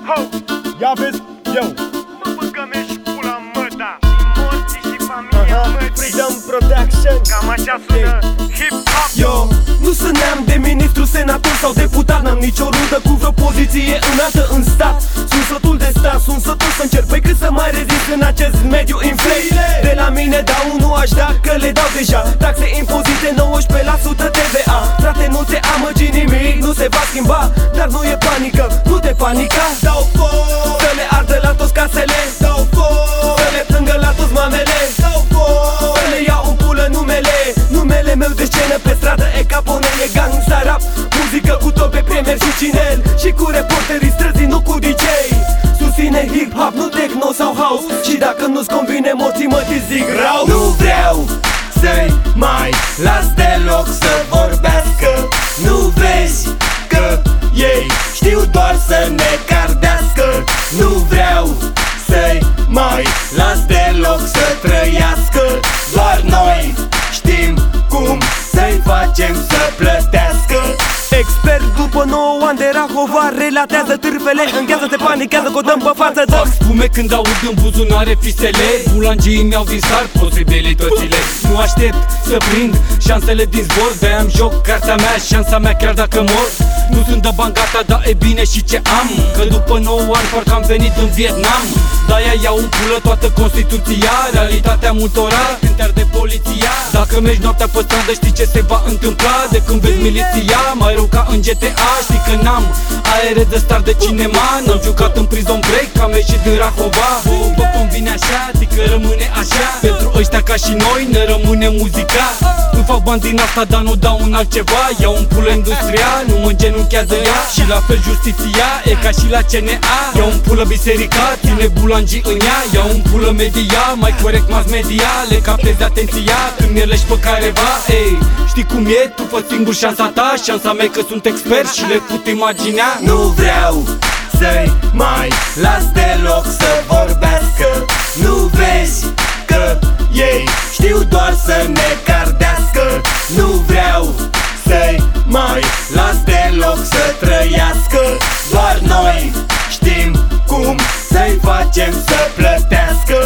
Ia vezi, eu Mă băgă-mi și pula măta Morții și familia mătii Freedom Protection. Cam așa sună hip-hop. Yo, nu sunt neam de ministru, senator sau deputat. N-am nicio rudă cu vreo poziție înaltă în stat. Sunt sătul de stat, sunt sătul să încerc. Păi cât să mai rezist în acest mediu inflate? De la mine dau, nu aș da, că le dau deja. Taxe, impozite, 19% TVA. Frate, nu te amăgi nimic, nu se va schimba. Dar nu e panică, nu te panica. Dau foc, să le ardă la toți casele. Dau foc, să le plângă la toți mamele. Dau foc, să le iau în pulă numele. Numele meu de scenă pe stradă e Capone, e gangsta rap. Muzică cu tot pe premier și cinel. Și cu reporterii străzii, nu cu DJ. Susține hip-hop, nu techno sau house. Și dacă nu-ți convine, morții mă zic rău. Nu vreau să-i mai las deloc să vorbească. Nu vezi că ei știu doar să ne cardească. Nu vreau să-i mai las deloc să trăiască. Doar noi știm cum să-i facem să plătească. Expert după 9 ani de Rahova, relatează târfele, înghează, te panichează, că o dăm pe față. Fac spume când aud în buzunare fisele. Bulangii mi-au din start posibilitățile. Nu aștept să prind șansele din zbor. De-aia-mi joc cartea mea, șansa mea chiar dacă mor. Nu sunt de bani gata, dar e bine și ce am. Că după 9 ani parcă am venit în Vietnam. De-aia iau în pulă toată Constituția. Realitatea multora când te arde poliția. Dacă mergi noaptea pe stradă știi ce se va întâmpla. De când vezi miliția, mai rău ca în GTA. Știi că n-am aere de star de cinema. N-am jucat în Prison Break, am ieșit din Rahova. Vă convine așa, adică rămâne așa. Pentru ăștia ca și noi ne rămâne muzica. Nu fac bani din asta, dar nu dau în altceva. Iau un pulă industrial, nu mă genunchează ea. Și la fel justiția, e ca și la CNA. Iau un pulă biserica, ține bulangii în ea. Iau un pulă media, mai corect mass media. Le captezi atenția când merlești pe careva. Ei, știi cum e? Tu fă singur șansa ta. Șansa mea că sunt expert și le put imaginea. Nu vreau să-i mai las deloc să vorbească. Nu vezi că ei știu doar să ne cardească. Nu vreau să-i mai las deloc să trăiască. Doar noi știm cum să-i facem să plătească.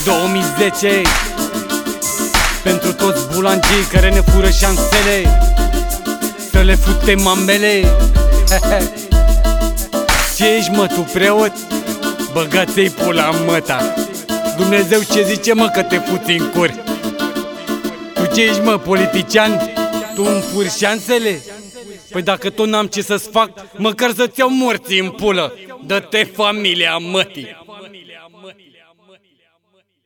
2010 pentru toți bulangii care ne fură șansele. Să le futem mamele. Ce ești mă, tu preot? Băgați-i pula măta. Dumnezeu ce zice mă că te fuți în cur? Tu ce ești mă, politician? Tu îmi furi șansele? Păi dacă tot n-am ce să-ți fac, măcar să-ți iau morții în pulă. Dă-te familia mătii.